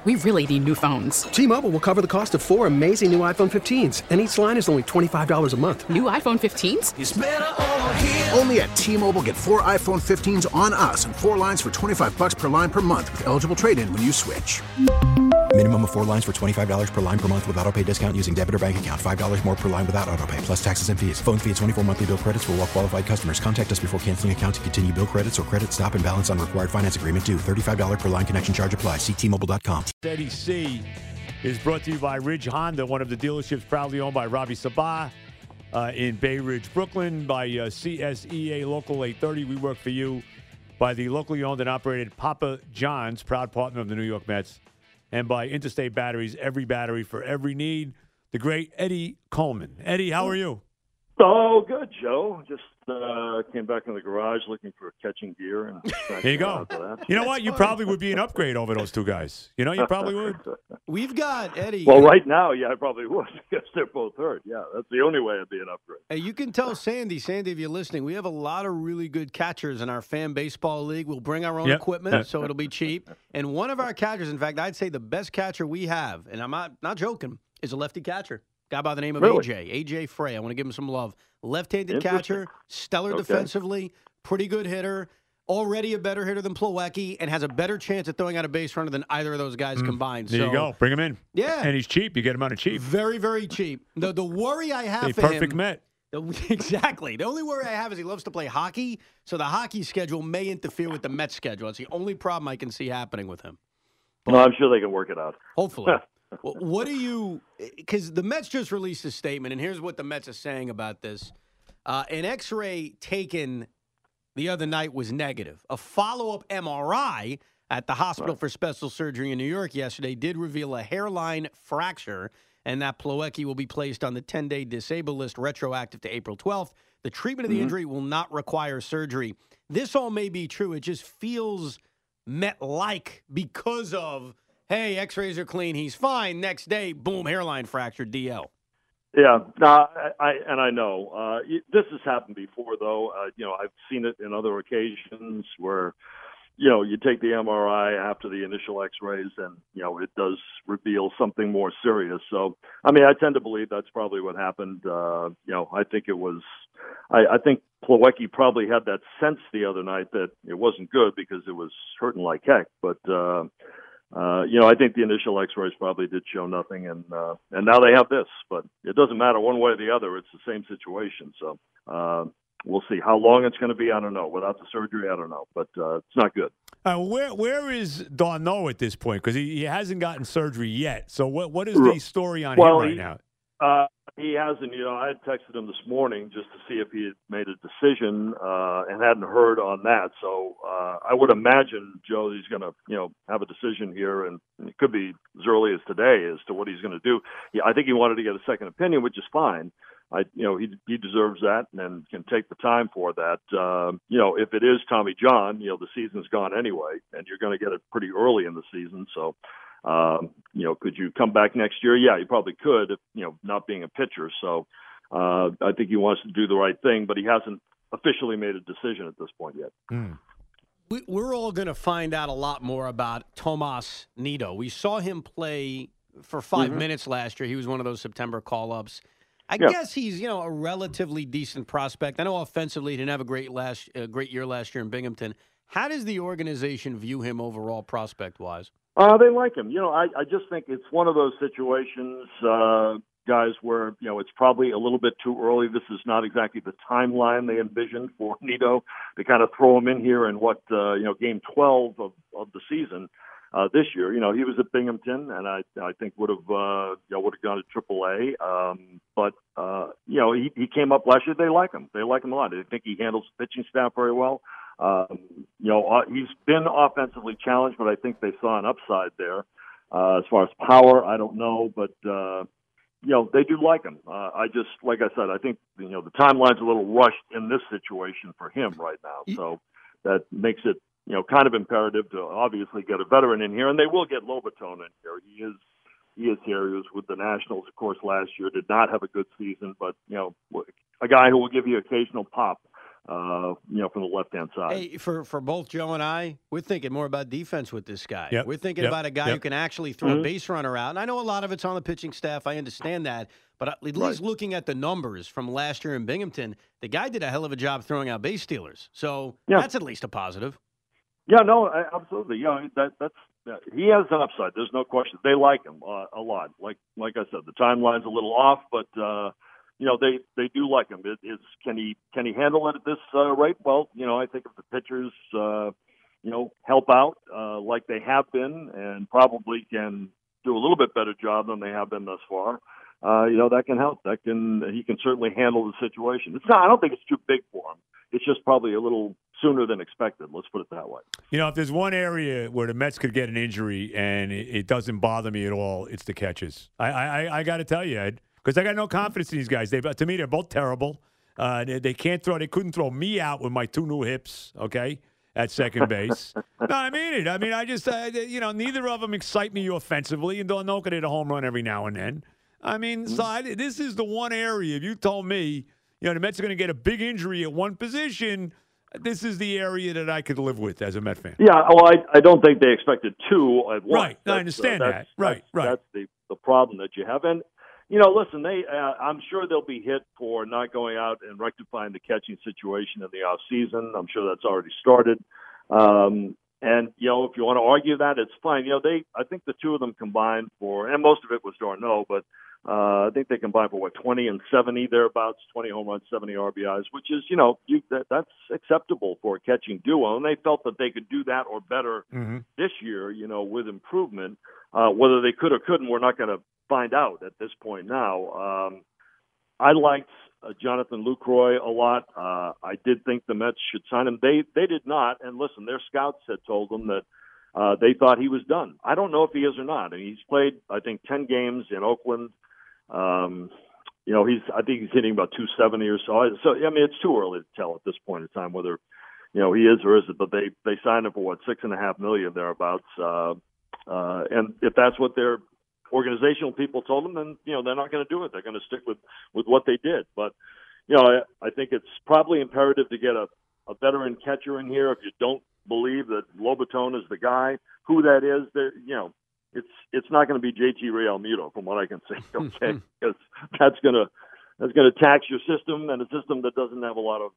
We really need new phones. T-Mobile will cover the cost of 4 amazing new iPhone 15s, and each line is only $25 a month. New iPhone 15s? It's better over here. Only at T-Mobile, get 4 iPhone 15s on us and 4 lines for $25 per line per month with eligible trade-in when you switch. Minimum of 4 lines for $25 per line per month with autopay discount using debit or bank account. $5 more per line without autopay, plus taxes and fees. Phone fee at 24 monthly bill credits for well-qualified customers. Contact us before canceling account to continue bill credits or credit stop and balance on required finance agreement due. $35 per line connection charge applies. See T-Mobile.com. Eddie C is brought to you by Ridge Honda, one of the dealerships proudly owned by Ravi Sabah in Bay Ridge, Brooklyn, by CSEA Local 830. We work for you by the locally owned and operated Papa John's, proud partner of the New York Mets, and by Interstate Batteries, every battery for every need. The great Eddie Coleman. Eddie, how are you? Oh, good, Joe. Just came back in the garage looking for catching gear. And there you go. You know what? You probably would be an upgrade over those two guys. You know, you probably would. We've got, Eddie. Well, right now, yeah, I probably would because they're both hurt. Yeah, that's the only way I'd be an upgrade. Hey, you can tell Sandy, if you're listening, we have a lot of really good catchers in our fan baseball league. We'll bring our own equipment, so it'll be cheap. And one of our catchers, in fact, I'd say the best catcher we have, and I'm not joking, is a lefty catcher. Guy by the name of AJ Frey. I want to give him some love. Left-handed catcher, stellar defensively, pretty good hitter, already a better hitter than Plawecki, and has a better chance at throwing out a base runner than either of those guys combined. There you go. Bring him in. Yeah. And he's cheap. You get him on a cheap. Very, very cheap. The worry I have for perfect him. Met. Exactly. The only worry I have is he loves to play hockey, so the hockey schedule may interfere with the Mets schedule. That's the only problem I can see happening with him. No, I'm sure they can work it out. Hopefully. What do you – because the Mets just released a statement, and here's what the Mets are saying about this. An X-ray taken the other night was negative. A follow-up MRI at the Hospital for Special Surgery in New York yesterday did reveal a hairline fracture, and that Plawecki will be placed on the 10-day disabled list retroactive to April 12th. The treatment of the injury will not require surgery. This all may be true. It just feels Met-like because of – hey, X-rays are clean, he's fine. Next day, boom, hairline fracture, DL. Yeah, no, I know. This has happened before, though. I've seen it in other occasions where, you take the MRI after the initial X-rays and, it does reveal something more serious. So, I tend to believe that's probably what happened. I think it was – I think Plawecki probably had that sense the other night that it wasn't good because it was hurting like heck. But, I think the initial X-rays probably did show nothing, and now they have this. But it doesn't matter one way or the other; it's the same situation. So we'll see how long it's going to be. I don't know. Without the surgery, I don't know. But it's not good. Where is Darno at this point? Because he hasn't gotten surgery yet. So what is the story on him right now? He hasn't. I had texted him this morning just to see if he had made a decision and hadn't heard on that. So I would imagine, Joe, he's going to, have a decision here, and it could be as early as today as to what he's going to do. I think he wanted to get a second opinion, which is fine. He deserves that and can take the time for that. If it is Tommy John, the season's gone anyway, and you're going to get it pretty early in the season. So. Could you come back next year? Yeah, you probably could, not being a pitcher. So I think he wants to do the right thing, but he hasn't officially made a decision at this point yet. We're all going to find out a lot more about Tomas Nido. We saw him play for 5 minutes last year. He was one of those September call-ups. I guess he's, a relatively decent prospect. I know offensively he didn't have a great year last year in Binghamton. How does the organization view him overall prospect-wise? They like him. I just think it's one of those situations, guys, where, it's probably a little bit too early. This is not exactly the timeline they envisioned for Nido to kind of throw him in here in game 12 of the season this year. He was at Binghamton, and I think would have gone to AAA. But he came up last year. They like him. They like him a lot. They think he handles the pitching staff very well. He's been offensively challenged, but I think they saw an upside there. As far as power, I don't know, but they do like him. Like I said, I think the timeline's a little rushed in this situation for him right now. So that makes it kind of imperative to obviously get a veteran in here, and they will get Lobaton in here. He is here. He was with the Nationals, of course, last year. Did not have a good season, but a guy who will give you occasional pop. from the left-hand side. Hey, for both Joe and I, we're thinking more about defense with this guy. Yep. We're thinking about a guy who can actually throw a base runner out. And I know a lot of it's on the pitching staff. I understand that. But at least looking at the numbers from last year in Binghamton, the guy did a hell of a job throwing out base stealers. So that's at least a positive. Yeah, no, absolutely. That's he has an upside. There's no question. They like him a lot. Like I said, the timeline's a little off, but they do like him. Can he handle it at this rate? Well, I think if the pitchers help out like they have been, and probably can do a little bit better job than they have been thus far, that can help. He can certainly handle the situation. I don't think it's too big for him. It's just probably a little sooner than expected. Let's put it that way. If there's one area where the Mets could get an injury and it doesn't bother me at all, it's the catches. I got to tell you, Ed, because I got no confidence in these guys. To me, they're both terrible. They can't throw. They couldn't throw me out with my two new hips. Okay, at second base. No, I mean it. I mean, I just neither of them excite me offensively, and Danoka could hit a home run every now and then. I mean, so this is the one area. If you told me, the Mets are going to get a big injury at one position, this is the area that I could live with as a Met fan. Yeah, well, I don't think they expected two at once. Right, I understand that. Right. That's the problem that you have. And, listen, I'm sure they'll be hit for not going out and rectifying the catching situation in the off season. I'm sure that's already started. And, if you want to argue that, it's fine. I think the two of them combined and most of it was d'Arnaud, but I think they combined for 20 and 70 thereabouts, 20 home runs, 70 RBIs, which is, that's acceptable for a catching duo. And they felt that they could do that or better this year, with improvement. Whether they could or couldn't, we're not going to find out at this point now. I liked Jonathan Lucroy a lot. I did think the Mets should sign him. They did not. And listen, their scouts had told them that they thought he was done. I don't know if he is or not. I mean, he's played, I think, 10 games in Oakland. I think he's hitting about 270 or so. So, I mean, it's too early to tell at this point in time whether, he is or isn't. But they signed him for $6.5 million thereabouts. And if that's what their organizational people told them, then they're not going to do it. They're going to stick with what they did. But I think it's probably imperative to get a veteran catcher in here. If you don't believe that Lobaton is the guy, who that is, it's not going to be JT Realmuto, from what I can see. Okay, because that's going to tax your system, and a system that doesn't have a lot of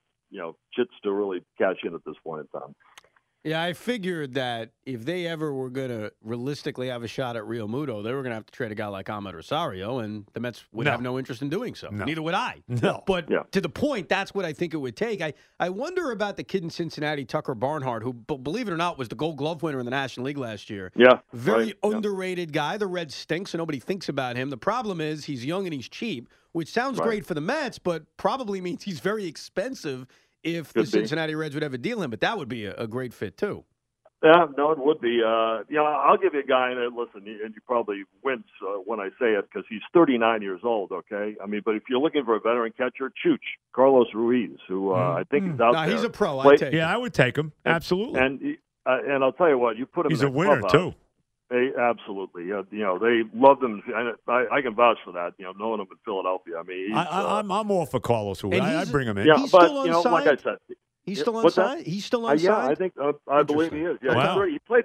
chits to really cash in at this point in time. Yeah, I figured that if they ever were going to realistically have a shot at Realmuto, they were going to have to trade a guy like Ahmed Rosario, and the Mets would have no interest in doing so. No. Neither would I. No. But to the point, that's what I think it would take. I wonder about the kid in Cincinnati, Tucker Barnhart, who, believe it or not, was the Gold Glove winner in the National League last year. Yeah. Very underrated guy. The Reds stink, so nobody thinks about him. The problem is he's young and he's cheap, which sounds great for the Mets, but probably means he's very expensive if the Cincinnati Reds would ever deal him. But that would be a great fit, too. Yeah, no, it would be. I'll give you a guy, and listen, and you probably wince when I say it because he's 39 years old, okay? I mean, but if you're looking for a veteran catcher, Carlos Ruiz, who I think is out there. He's a pro. I'd take him. I would take him. Absolutely. And I'll tell you what, you put him he's in a winner, too. Absolutely. They loved him. And I can vouch for that, knowing him in Philadelphia. I mean, I'm all for Carlos Ruiz. I'd bring him in. Yeah, he's but, still unsigned? like I said, he's still unsigned? He's still unsigned? I think I believe he is. Yeah, wow.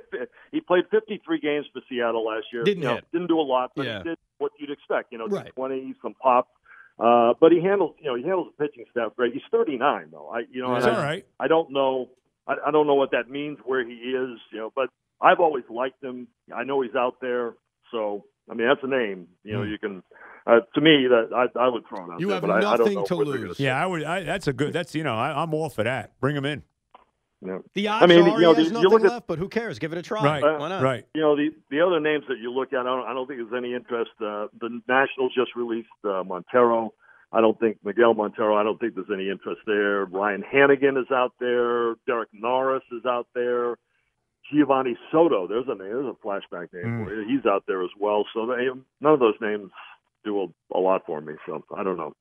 He played 53 games for Seattle last year. Didn't do a lot, but he did what you'd expect. 20, some pop. But he handles the pitching staff great. He's 39 though. That's all right. I don't know. I don't know what that means where he is. But I've always liked him. I know he's out there. So I mean, that's a name. You can. To me, that I would throw it out. You there, have but I don't nothing know to what they're lose. gonna Yeah, I would. That's a good. That's I'm all for that. Bring him in. Yeah. The odds are he has nothing look left, but who cares? Give it a try. Right. Why not? Right. The other names that you look at, I don't think there's any interest. The Nationals just released Montero. I don't think Miguel Montero. I don't think there's any interest there. Ryan Hannigan is out there. Derek Norris is out there. Giovanni Soto. There's a flashback name for you. He's out there as well. So none of those names do a lot for me. So I don't know.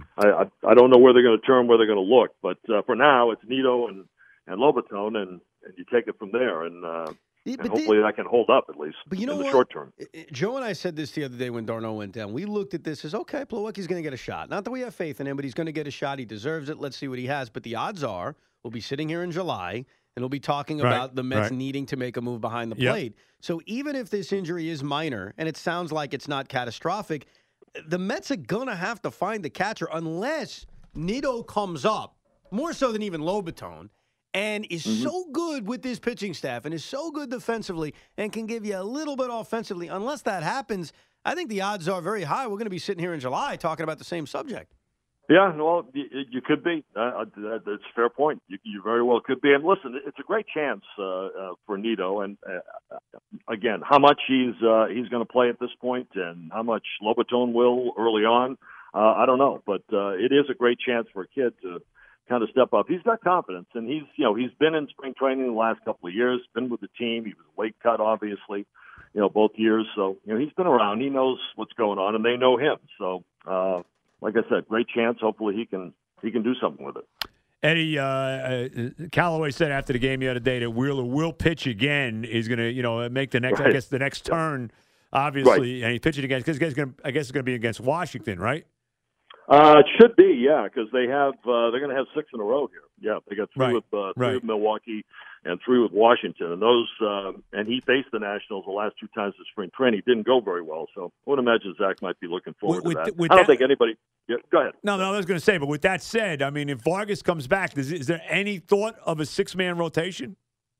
I don't know where they're going to turn, where they're going to look. But for now, it's Nido and Lobaton, and you take it from there. And Yeah, And hopefully that can hold up at least But you know in the what? short term. Joe and I said this the other day when Darno went down. We looked at this as, okay, Plawecki's going to get a shot. Not that we have faith in him, but he's going to get a shot. He deserves it. Let's see what he has. But the odds are we'll be sitting here in July, and we'll be talking about the Mets needing to make a move behind the plate. So even if this injury is minor, and it sounds like it's not catastrophic, the Mets are going to have to find the catcher unless Nido comes up, more so than even Lobaton, and is so good with this pitching staff and is so good defensively and can give you a little bit offensively. Unless that happens, I think the odds are very high we're going to be sitting here in July talking about the same subject. Yeah, well, you could be. That's a fair point. You very well could be. And listen, it's a great chance for Nido. And again, how much he's going to play at this point and how much Lobaton will early on, I don't know. But it is a great chance for a kid to kind of step up. He's got confidence, and he's been in spring training the last couple of years, been with the team. He was late cut, obviously, both years. So, he's been around. He knows what's going on, and they know him. So, like I said, great chance. Hopefully he can do something with it. Eddie, Callaway said after the game the other day that Wheeler will pitch again. He's going to, make the next, I guess, the next turn, obviously, and he's pitching against, because I guess it's going to be against Washington, right? It should be, yeah, because they're going to have 6 in a row here. Yeah, they got three with Milwaukee and 3 with Washington, and those and he faced the Nationals the last 2 times in spring training. Didn't go very well, so I would imagine Zach might be looking forward to that. I don't think anybody. Yeah, go ahead. No, I was going to say, but with that said, I mean, if Vargas comes back, is there any thought of a 6-man rotation?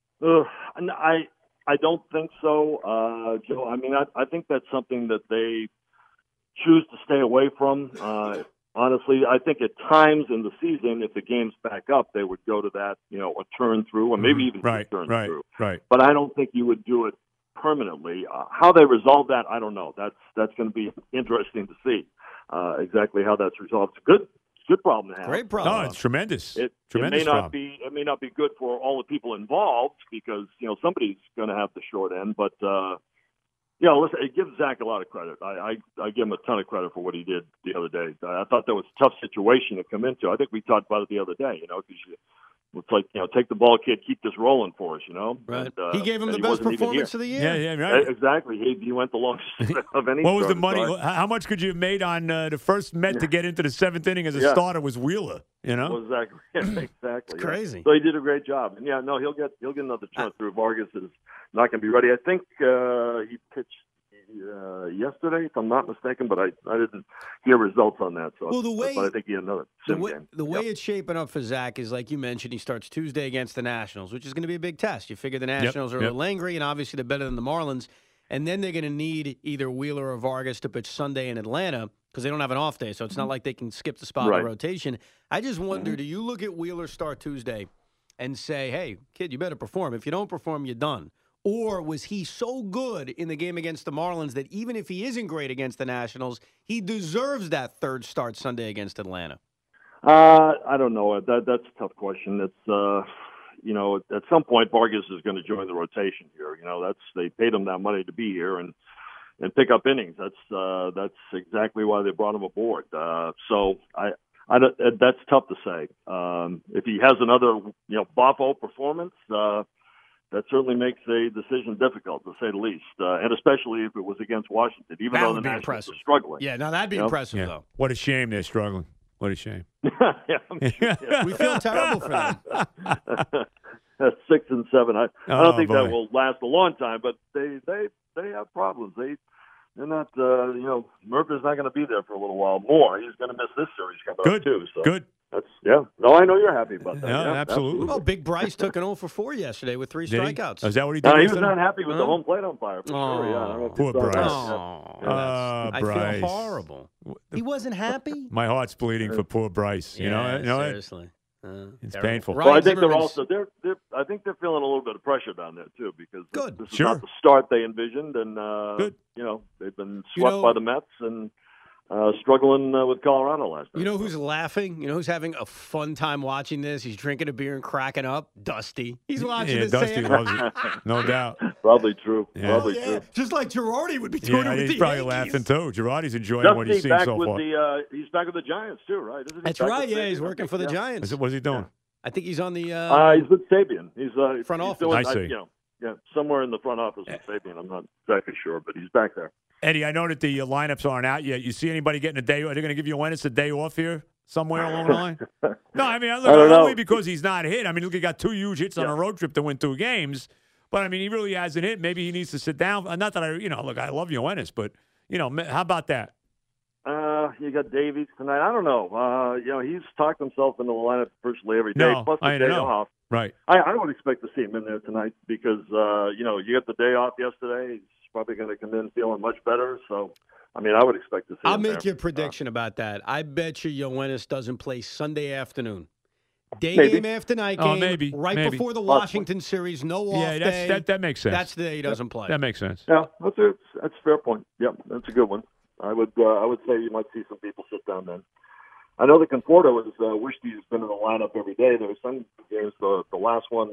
I don't think so, Joe. I mean, I think that's something that they choose to stay away from. Honestly, I think at times in the season, if the game's back up, they would go to that, a turn through, or maybe even 2 turns through. Right. But I don't think you would do it permanently. How they resolve that, I don't know. That's going to be interesting to see exactly how that's resolved. It's a good problem to have. Great problem. No, it's tremendous. It tremendous may not problem. be. It may not be good for all the people involved because somebody's going to have the short end, but. Listen, it gives Zach a lot of credit. I give him a ton of credit for what he did the other day. I thought that was a tough situation to come into. I think we talked about it the other day, because it's like, take the ball, kid, keep this rolling for us, Right. And, he gave him the best performance of the year. Yeah, right. Exactly. He went the longest of any. What was the money? How much could you have made on the first Met to get into the 7th inning as a starter was Wheeler, Well, exactly. It's crazy. So he did a great job. And, he'll get another chance through. Vargas is not going to be ready. I think he pitched yesterday, if I'm not mistaken, but I didn't hear results on that. So, but I think he had another game. The way it's shaping up for Zach is, like you mentioned, he starts Tuesday against the Nationals, which is going to be a big test. You figure the Nationals are a little angry, and obviously they're better than the Marlins. And then they're going to need either Wheeler or Vargas to pitch Sunday in Atlanta because they don't have an off day, so it's not like they can skip the spot in the rotation. I just wonder, do you look at Wheeler start Tuesday and say, hey, kid, you better perform. If you don't perform, you're done. Or was he so good in the game against the Marlins that even if he isn't great against the Nationals, he deserves that 3rd start Sunday against Atlanta? I don't know. That's a tough question. It's at some point Vargas is going to join the rotation here. They paid him that money to be here and pick up innings. That's exactly why they brought him aboard. So that's tough to say. If he has another Boffo performance. That certainly makes a decision difficult, to say the least, and especially if it was against Washington, even though the Nationals are struggling. Yeah, no, that'd be impressive, though. What a shame they're struggling. What a shame. We feel terrible for them. 6 and 7. I don't think that will last a long time, but they have problems. They're not, Murphy's not going to be there for a little while more. He's going to miss this series coming up, too. So. Good. No, I know you're happy about that. Yeah, absolutely. Oh, Big Bryce took an 0 for 4 yesterday with 3 strikeouts. Is that what he did? He was not happy with the home plate umpire, for sure. Yeah, poor Bryce. I feel horrible. He wasn't happy? My heart's bleeding for poor Bryce. Seriously. It's painful. Well, I think they're also I think they're feeling a little bit of pressure down there too because this is not the start they envisioned, and they've been swept by the Mets and struggling with Colorado last night. You know who's laughing? You know who's having a fun time watching this? He's drinking a beer and cracking up. Dusty. He's watching this. Dusty loves it. No doubt. Probably true. Yeah. Probably true. Just like Girardi would be doing it with he's the probably Yankees. laughing too. Girardi's enjoying Dusty's what he's seen back so with far. He's back with the Giants too, right? Isn't he? That's right. Yeah, he's working for the Giants. What's he doing? I think he's on the. He's with Sabian. He's front office. Doing, I see. somewhere in the front office with Fabian. I'm not exactly sure, but he's back there. Eddie, I know that the lineups aren't out yet. You see anybody getting a day? Are they going to give Yoenis a day off here somewhere along the line? No, I mean, look, I don't only know. because he's not hit. I mean, look, he got 2 huge hits on a road trip to win 2 games. But, I mean, he really hasn't hit. Maybe he needs to sit down. Not that look, I love Yoenis, but, how about that? You got Davies tonight. I don't know. He's talked himself into the lineup virtually every day. No, plus the I day know. off. Right. I would expect to see him in there tonight because, you got the day off yesterday. He's probably going to come in feeling much better. So, I mean, I would expect to see I'll him make there. you a prediction about that. I bet you Yoenis doesn't play Sunday afternoon. Day Maybe. game after night game. Maybe. Right before the Washington series. No off day. That makes sense. That's the day he doesn't play. That makes sense. Yeah, that's a fair point. Yep, that's a good one. I would say you might see some people sit down then. I know that Conforto has wished he's been in the lineup every day. There were some games, the last one,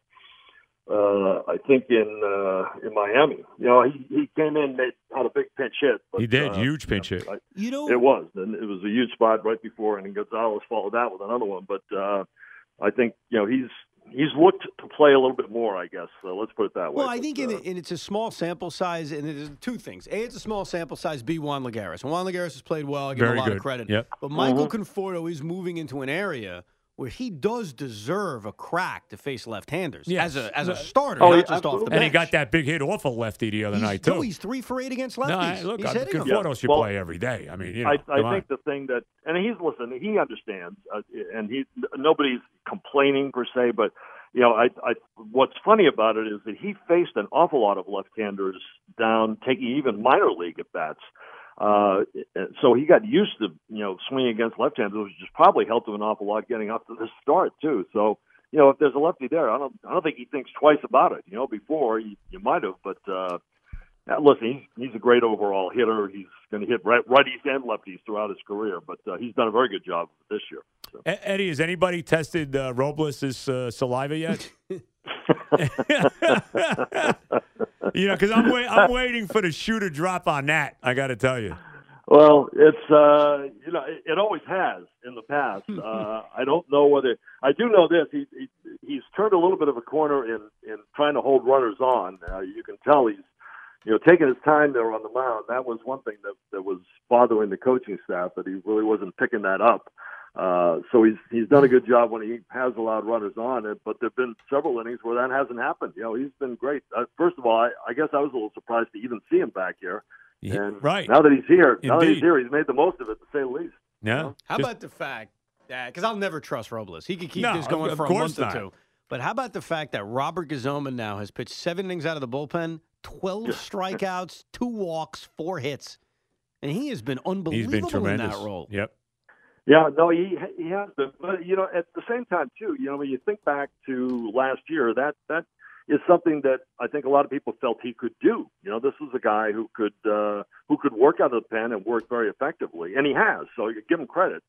I think in Miami. He came in, had a big pinch hit. But, He did, huge pinch hit. It was, and it was a huge spot right before, and Gonzalez followed that with another one. But I think he's looked to play a little bit more, I guess. So let's put it that way. Well, I think and it's a small sample size, and there's 2 things. A, it's a small sample size. B, Juan Lagares. And Juan Lagares has played well. I give him Very a lot good. of credit. Yep. But Michael Conforto is moving into an area where he does deserve a crack to face left-handers Yes. as a starter, Oh, not yeah, just off the absolutely. bench. And he got that big hit off a lefty the other night, too. He's 3 for 8 against No, lefties. look, He's hitting them. Conforto should Well, play every day. I mean, I come on. think the thing that, and he understands, and nobody's complaining per se, but what's funny about it is that he faced an awful lot of left-handers down, taking even minor league at bats. So he got used to swinging against left-handers, which just probably helped him an awful lot getting up to the start too. So if there's a lefty there, I don't think he thinks twice about it. Before you might have, but listen, he's a great overall hitter. He's going to hit righties and lefties throughout his career, but he's done a very good job this year. So. Eddie, has anybody tested Robles' saliva yet? Because I'm waiting for the shoe to drop on that. I got to tell you. Well, it's it always has in the past. I don't know whether I do know this. He's turned a little bit of a corner in trying to hold runners on. You can tell he's taking his time there on the mound. That was one thing that was bothering the coaching staff, that he really wasn't picking that up. So he's done a good job when he has allowed runners on it, but there've been several innings where that hasn't happened. He's been great. First of all, I guess I was a little surprised to even see him back here. And right. now that he's here, Indeed. he's made the most of it, to say the least. Yeah. How about the fact that, because I'll never trust Robles. He could keep No, this going of for a course month not. or 2. But how about the fact that Robert Gazoma now has pitched 7 innings out of the bullpen, 12 strikeouts, 2 walks, 4 hits. And he has been He's unbelievable been tremendous. in that role. Yep. Yeah, no, he has been. But, at the same time, too, when you think back to last year, that is something that I think a lot of people felt he could do. This was a guy who could work out of the pen and work very effectively, and he has. So you give him credit.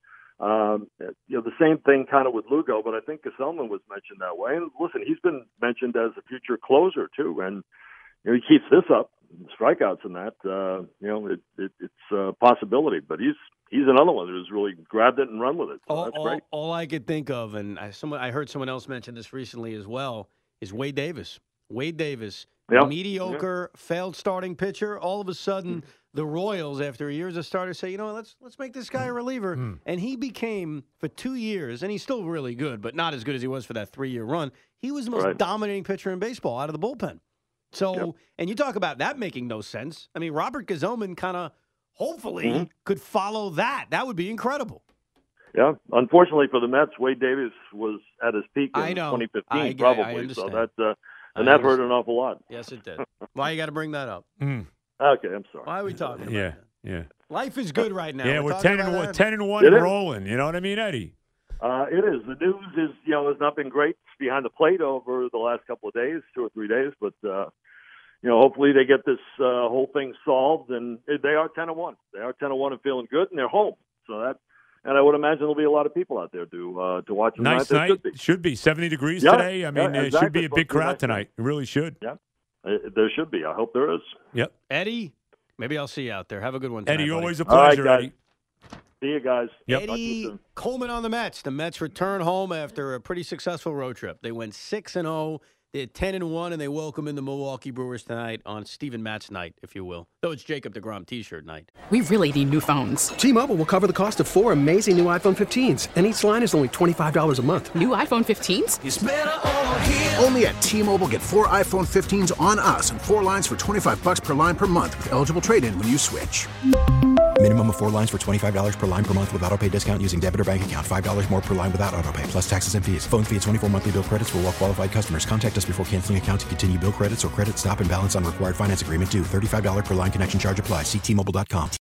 The same thing kind of with Lugo, but I think Gesellman was mentioned that way. And listen, he's been mentioned as a future closer too, and he keeps this up, strikeouts and that. It's a possibility, but he's another one who's really grabbed it and run with it. So that's great. All I could think of, and I heard someone else mention this recently as well, is Wade Davis. Wade Davis, mediocre, failed starting pitcher. All of a sudden, the Royals, after a year as a starter, say, let's make this guy a reliever. And he became, for 2 years, and he's still really good, but not as good as he was for that 3-year run. He was the most dominating pitcher in baseball out of the bullpen. So, and you talk about that making no sense. I mean, Robert Gazoma kind of, hopefully, could follow that. That would be incredible. Yeah, unfortunately for the Mets, Wade Davis was at his peak in I know. 2015, I probably. understand. So that hurt an awful lot. Yes, it did. Why you got to bring that up? Okay, I'm sorry. Why are we talking about that? Yeah. Life is good right now. Yeah, we're talking 10 and about 1, that. 10 and 1 It and is. rolling. You know what I mean, Eddie? It is. The news is, has not been great behind the plate over the last couple of days, 2 or 3 days, but hopefully they get this whole thing solved, and they are 10 and 1. They are 10 and 1 and feeling good, and they're home. So and I would imagine there'll be a lot of people out there to watch them. Nice tonight. night. Should be 70 degrees Yeah, today. I mean, yeah, it should be exactly. a big Supposed to be crowd nice tonight. It really should. Yeah, there should be. I hope there is. Yep. Eddie, maybe I'll see you out there. Have a good one tonight, Eddie, buddy. always a All right, pleasure, guys. Eddie. See you guys. Yep. Talk to you Eddie soon. Coleman on the Mets. The Mets return home after a pretty successful road trip. They went 6-0. They're 10-1, and they welcome in the Milwaukee Brewers tonight on Steven Matt's night, if you will. Though it's Jacob deGrom T-shirt night. We really need new phones. T-Mobile will cover the cost of 4 amazing new iPhone 15s, and each line is only $25 a month. New iPhone 15s? It's better over here. Only at T-Mobile, get 4 iPhone 15s on us and 4 lines for $25 per line per month with eligible trade-in when you switch. Minimum of 4 lines for $25 per line per month with autopay discount using debit or bank account. $5 more per line without autopay, plus taxes and fees. Phone fee at 24 monthly bill credits for well-qualified customers. Contact us before canceling account to continue bill credits or credit stop and balance on required finance agreement due. $35 per line connection charge applies. See T-Mobile.com.